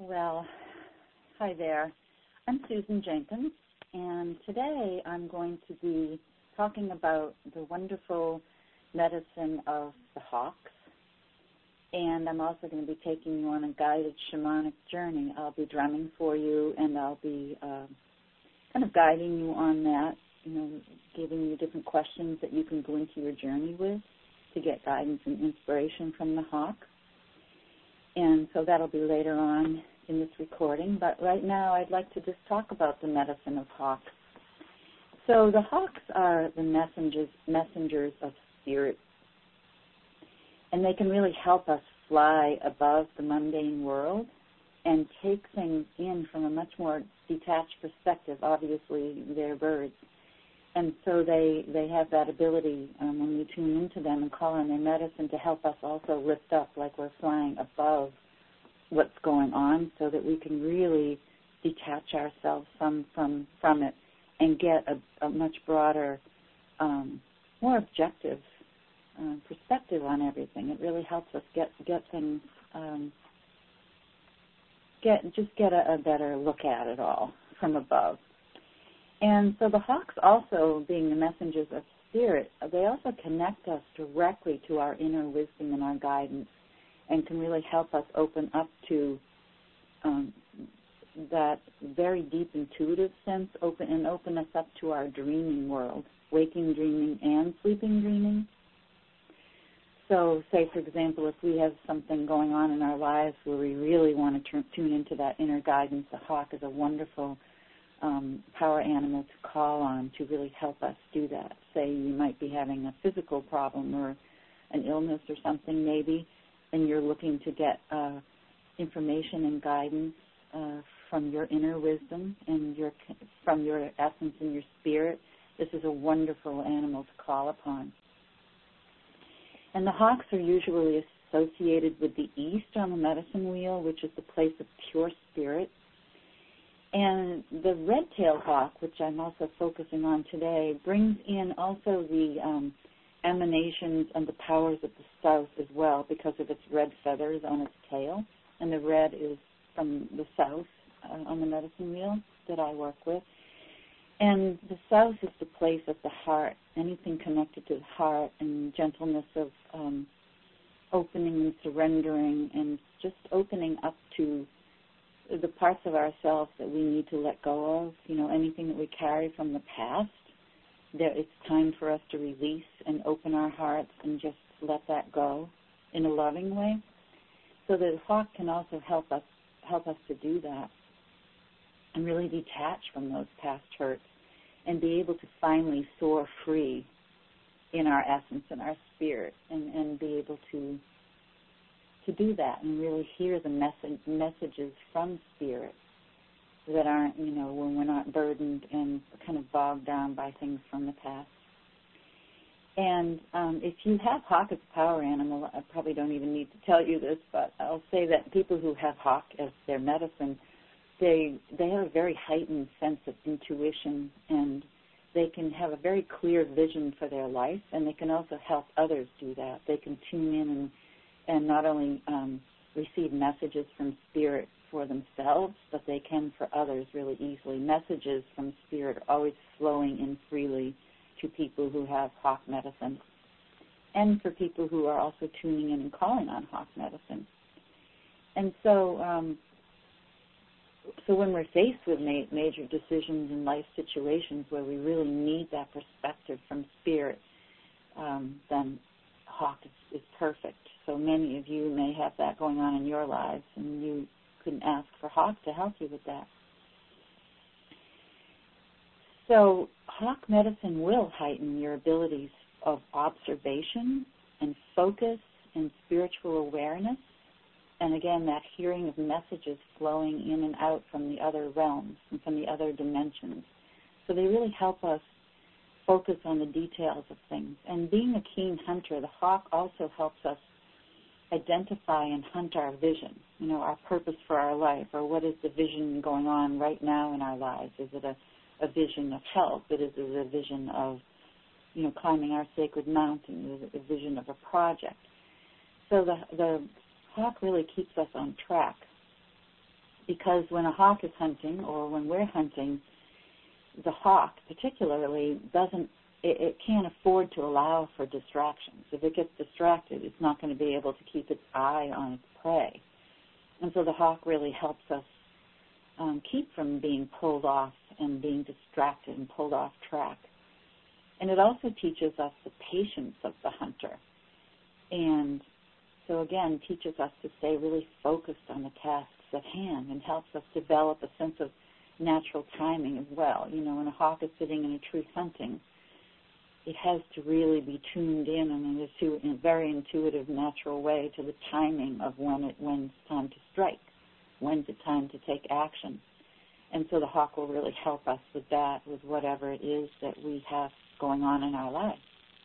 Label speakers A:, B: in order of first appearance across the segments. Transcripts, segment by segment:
A: Well, hi there. I'm Susan Jenkins, and today I'm going to be talking about the wonderful medicine of the hawks, and I'm also going to be taking you on a guided shamanic journey. I'll be drumming for you, and I'll be kind of guiding you on that, giving you different questions that you can go into your journey with to get guidance and inspiration from the hawk. And so that'll be later on in this recording. But right now I'd like to just talk about the medicine of hawks. So the hawks are the messengers of spirit. And they can really help us fly above the mundane world and take things in from a much more detached perspective. Obviously, they're birds. And so they have that ability when we tune into them and call on their medicine to help us also lift up like we're flying above what's going on so that we can really detach ourselves from it and get a much broader, more objective perspective on everything. It really helps us get things, get a better look at it all from above. And so the hawks also, being the messengers of spirit, they also connect us directly to our inner wisdom and our guidance and can really help us open up to that very deep intuitive sense, open us up to our dreaming world, waking dreaming and sleeping dreaming. So say, for example, if we have something going on in our lives where we really want to tune into that inner guidance, the hawk is a wonderful power animal to call on to really help us do that. Say you might be having a physical problem or an illness or something maybe, and you're looking to get information and guidance from your inner wisdom and from your essence and your spirit. This is a wonderful animal to call upon. And the hawks are usually associated with the east on the medicine wheel, which is the place of pure spirit. And the red-tailed hawk, which I'm also focusing on today, brings in also the emanations and the powers of the south as well because of its red feathers on its tail. And the red is from the south on the medicine wheel that I work with. And the south is the place of the heart, anything connected to the heart and gentleness of opening and surrendering and just opening up to the parts of ourselves that we need to let go of, anything that we carry from the past, that it's time for us to release and open our hearts and just let that go in a loving way. So the hawk can also help us to do that and really detach from those past hurts and be able to finally soar free in our essence and our spirit and be able to do that and really hear the messages from spirit that aren't, when we're not burdened and kind of bogged down by things from the past. And if you have hawk as a power animal, I probably don't even need to tell you this, but I'll say that people who have hawk as their medicine, they have a very heightened sense of intuition, and they can have a very clear vision for their life, and they can also help others do that. They can tune in and not only receive messages from spirit for themselves, but they can for others really easily. Messages from spirit are always flowing in freely to people who have hawk medicine and for people who are also tuning in and calling on hawk medicine. And so when we're faced with major decisions in life situations where we really need that perspective from spirit, then hawk is perfect. So many of you may have that going on in your lives, and you couldn't ask for hawk to help you with that. So hawk medicine will heighten your abilities of observation and focus and spiritual awareness, and again, that hearing of messages flowing in and out from the other realms and from the other dimensions. So they really help us focus on the details of things. And being a keen hunter, the hawk also helps us identify and hunt our vision, our purpose for our life, or what is the vision going on right now in our lives. Is it a vision of health? Is it a vision of, climbing our sacred mountain? Is it a vision of a project? So the hawk really keeps us on track because when a hawk is hunting or when we're hunting, the hawk particularly it can't afford to allow for distractions. If it gets distracted, it's not going to be able to keep its eye on its prey. And so the hawk really helps us keep from being pulled off and being distracted and pulled off track. And it also teaches us the patience of the hunter. And so again, teaches us to stay really focused on the tasks at hand and helps us develop a sense of natural timing as well. You know, when a hawk is sitting in a tree hunting, it has to really be tuned in in a very intuitive, natural way to the timing of when it's time to strike, when's it time to take action. And so the hawk will really help us with that, with whatever it is that we have going on in our lives.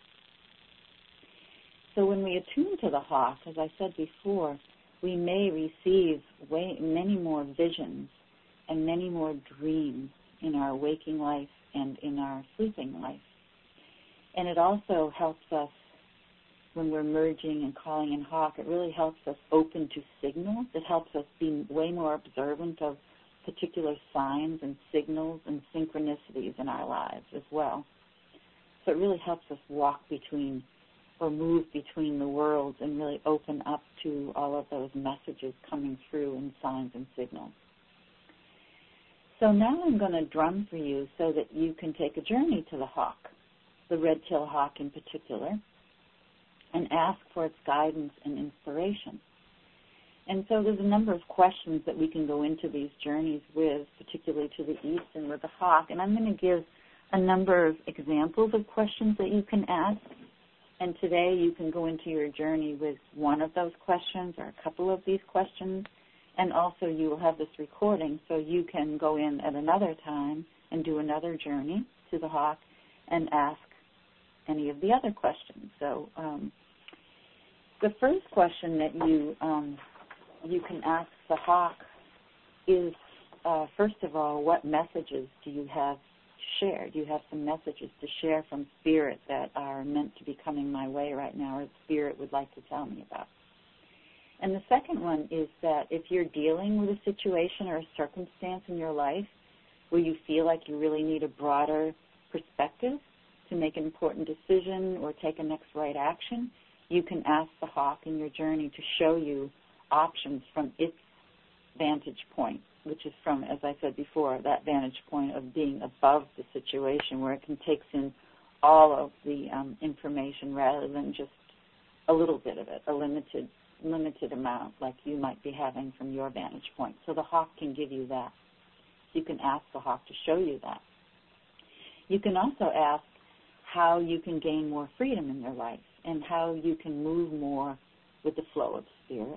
A: So when we attune to the hawk, as I said before, we may receive many more visions and many more dreams in our waking life and in our sleeping life. And it also helps us when we're merging and calling in hawk. It really helps us open to signals. It helps us be way more observant of particular signs and signals and synchronicities in our lives as well. So it really helps us walk between or move between the worlds and really open up to all of those messages coming through in signs and signals. So now I'm going to drum for you so that you can take a journey to the hawk, the red-tailed hawk in particular, and ask for its guidance and inspiration. And so there's a number of questions that we can go into these journeys with, particularly to the east and with the hawk. And I'm going to give a number of examples of questions that you can ask. And today you can go into your journey with one of those questions or a couple of these questions. And also you will have this recording so you can go in at another time and do another journey to the hawk and ask any of the other questions. So the first question that you can ask the hawk is, first of all, what messages do you have to share? Do you have some messages to share from Spirit that are meant to be coming my way right now, or Spirit would like to tell me about? And the second one is that if you're dealing with a situation or a circumstance in your life where you feel like you really need a broader perspective to make an important decision or take a next right action, you can ask the hawk in your journey to show you options from its vantage point, which is from, as I said before, that vantage point of being above the situation where it can take in all of the information rather than just a little bit of it, a limited amount like you might be having from your vantage point. So the hawk can give you that. You can ask the hawk to show you that. You can also ask how you can gain more freedom in your life and how you can move more with the flow of Spirit.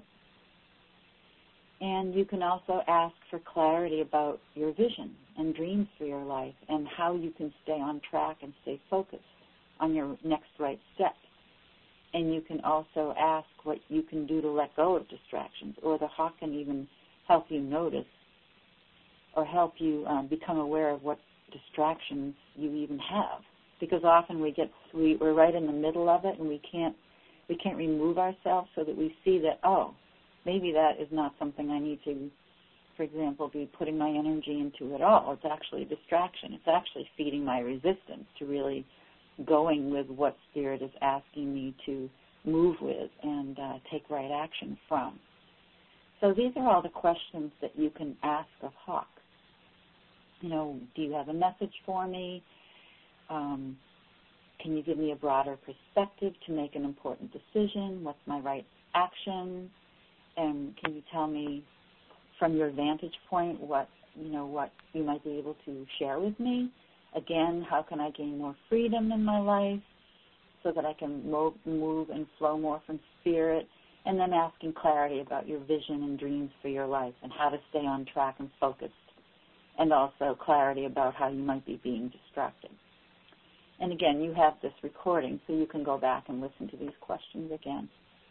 A: And you can also ask for clarity about your vision and dreams for your life and how you can stay on track and stay focused on your next right step. And you can also ask what you can do to let go of distractions, or the hawk can even help you notice or help you become aware of what distractions you even have. Because often we're right in the middle of it and we can't remove ourselves so that we see that, oh, maybe that is not something I need to, for example, be putting my energy into at all. It's actually a distraction. It's actually feeding my resistance to really going with what Spirit is asking me to move with and take right action from. So these are all the questions that you can ask of hawk. You know, do you have a message for me? Can you give me a broader perspective to make an important decision? What's my right action? And can you tell me from your vantage point what you might be able to share with me? Again, how can I gain more freedom in my life so that I can move and flow more from Spirit? And then asking clarity about your vision and dreams for your life and how to stay on track and focused. And also clarity about how you might be being distracted. And again, you have this recording, so you can go back and listen to these questions again.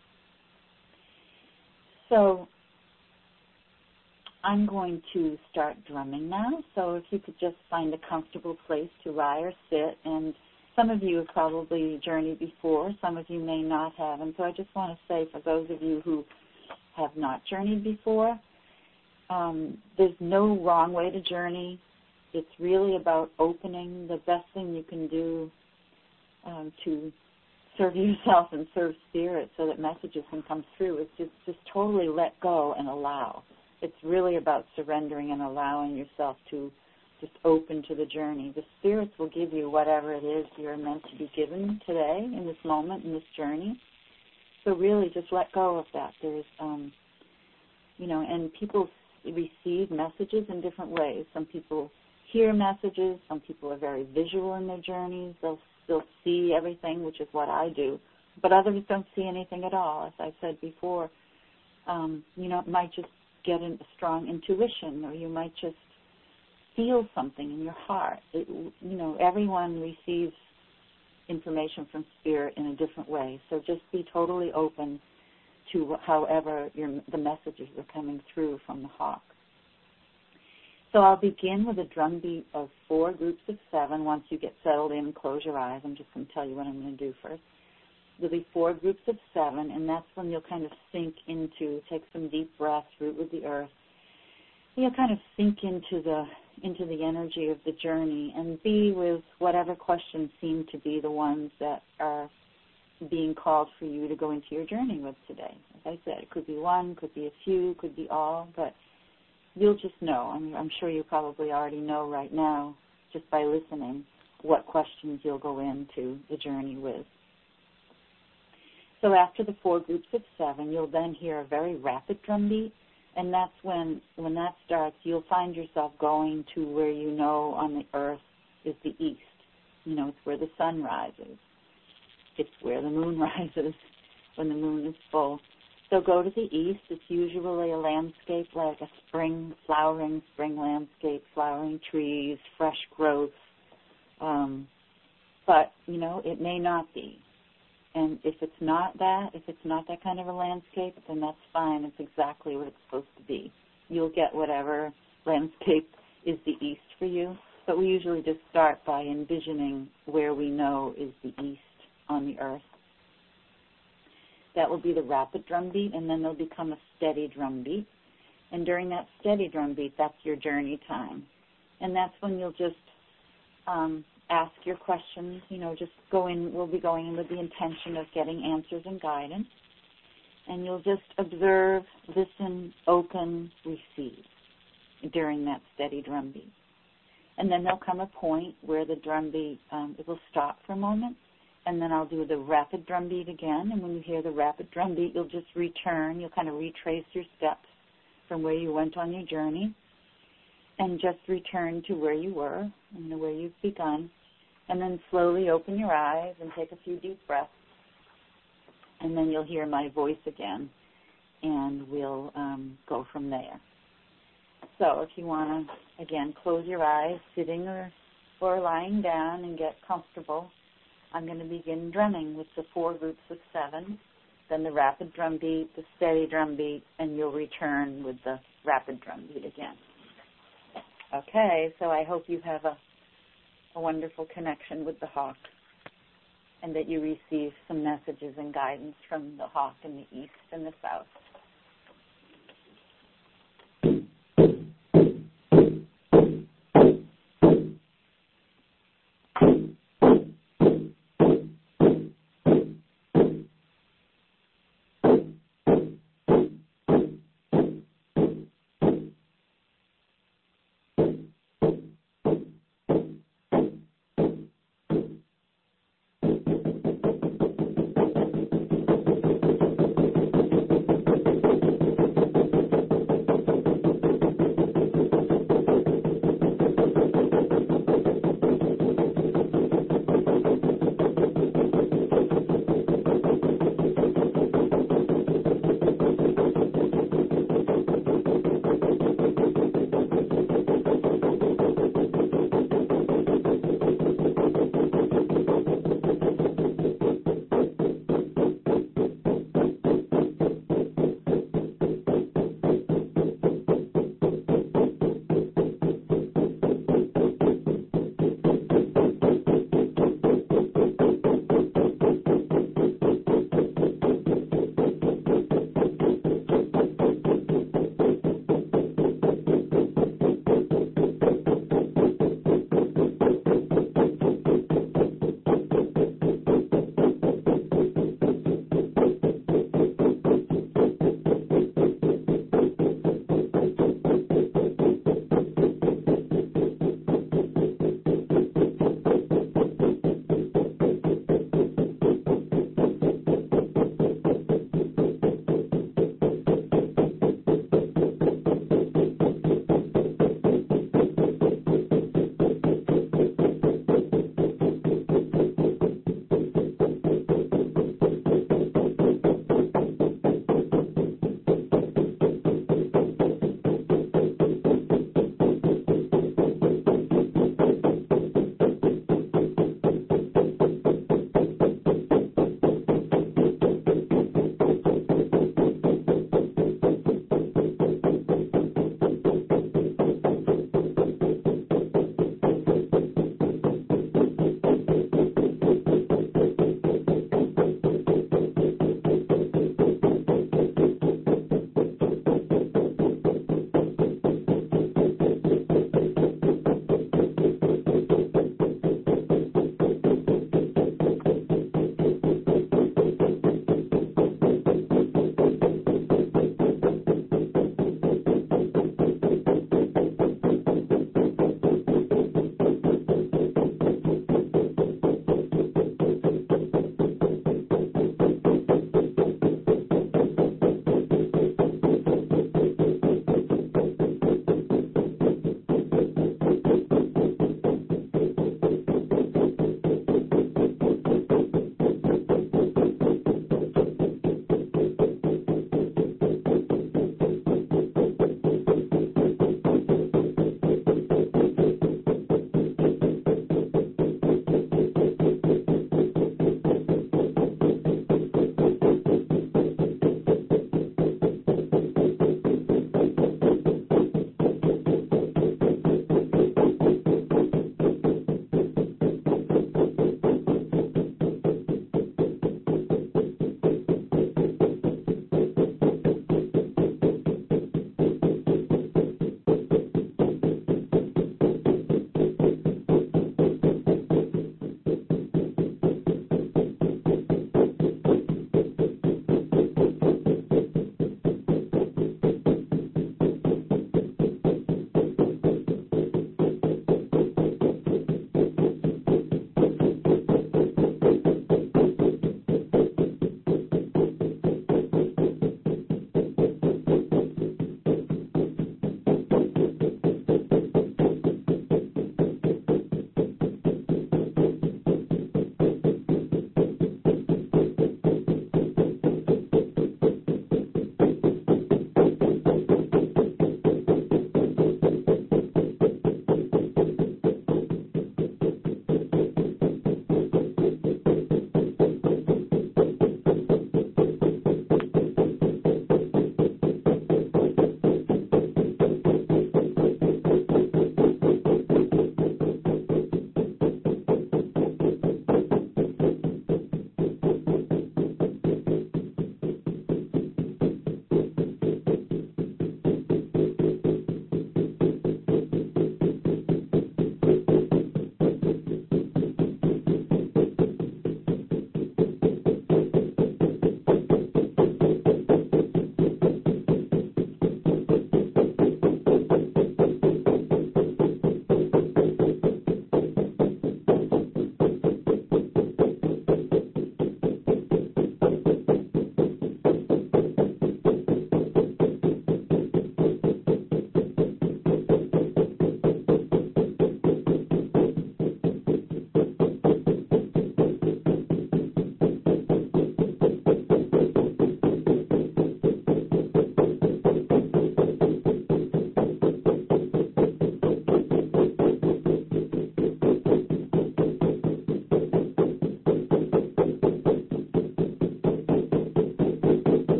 A: So I'm going to start drumming now. So if you could just find a comfortable place to lie or sit. And some of you have probably journeyed before. Some of you may not have. And so I just want to say, for those of you who have not journeyed before, There's no wrong way to journey. It's really about opening. The best thing you can do to serve yourself and serve spirit so that messages can come through is just totally let go and allow. It's really about surrendering and allowing yourself to just open to the journey. The spirits will give you whatever it is you're meant to be given today, in this moment, in this journey. So really just let go of that. There's, and people receive messages in different ways. Some people hear messages. Some people are very visual in their journeys. They'll see everything, which is what I do. But others don't see anything at all. As I said before, it might just get a strong intuition, or you might just feel something in your heart. Everyone receives information from spirit in a different way. So just be totally open to however the messages are coming through from the hawk. So I'll begin with a drum beat of 4 groups of 7. Once you get settled in, close your eyes. I'm just going to tell you what I'm going to do first. There'll be 4 groups of 7, and that's when you'll kind of sink into, take some deep breaths, root with the earth. You'll kind of sink into the energy of the journey and be with whatever questions seem to be the ones that are being called for you to go into your journey with today. As I said, it could be one, could be a few, could be all, but you'll just know. I'm sure you probably already know right now, just by listening, what questions you'll go into the journey with. So after the 4 groups of 7, you'll then hear a very rapid drum beat, and that's when that starts, you'll find yourself going to where you know on the earth is the east. It's where the sun rises. It's where the moon rises when the moon is full. So go to the east. It's usually a landscape like a flowering spring landscape, flowering trees, fresh growth. But, it may not be. And if it's not that kind of a landscape, then that's fine. It's exactly what it's supposed to be. You'll get whatever landscape is the east for you. But we usually just start by envisioning where we know is the east on the earth. That will be the rapid drum beat, and then there'll become a steady drum beat. And during that steady drum beat, that's your journey time. And that's when you'll just ask your questions, just we'll be going in with the intention of getting answers and guidance. And you'll just observe, listen, open, receive during that steady drum beat. And then there'll come a point where the drum beat, it will stop for a moment, and then I'll do the rapid drum beat again. And when you hear the rapid drum beat, you'll just return. You'll kind of retrace your steps from where you went on your journey and just return to where you were, where you've begun. And then slowly open your eyes and take a few deep breaths. And then you'll hear my voice again, and we'll go from there. So if you want to, again, close your eyes, sitting or lying down, and get comfortable, I'm going to begin drumming with the 4 groups of 7, then the rapid drum beat, the steady drum beat, and you'll return with the rapid drum beat again. Okay, so I hope you have a wonderful connection with the hawk, and that you receive some messages and guidance from the hawk in the east and the south.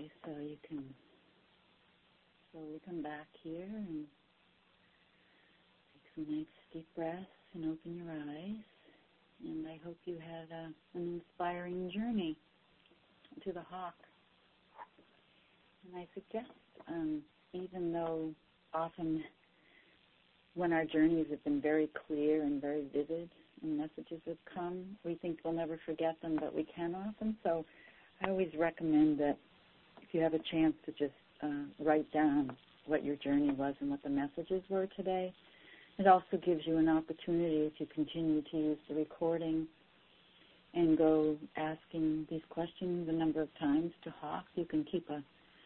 A: Okay, so you can slowly come back here and take some nice deep breaths and open your eyes. And I hope you had an inspiring journey to the hawk. And I suggest, even though often when our journeys have been very clear and very vivid and messages have come, we think we'll never forget them, but we can often. So I always recommend that if you have a chance to just write down what your journey was and what the messages were today. It also gives you an opportunity, if you continue to use the recording and go asking these questions a number of times to Hawk, you can keep a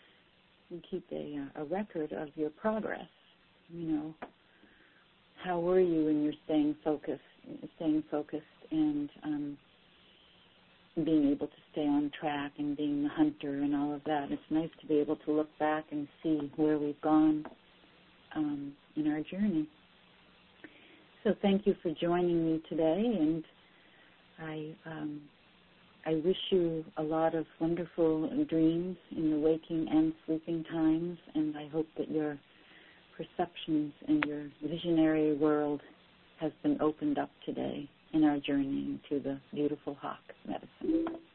A: record of your progress. You know, how were you in your staying focused and being able to stay on track and being the hunter and all of that. It's nice to be able to look back and see where we've gone in our journey. So thank you for joining me today, and I wish you a lot of wonderful dreams in the waking and sleeping times, and I hope that your perceptions and your visionary world has been opened up today in our journey into the beautiful hawk medicine.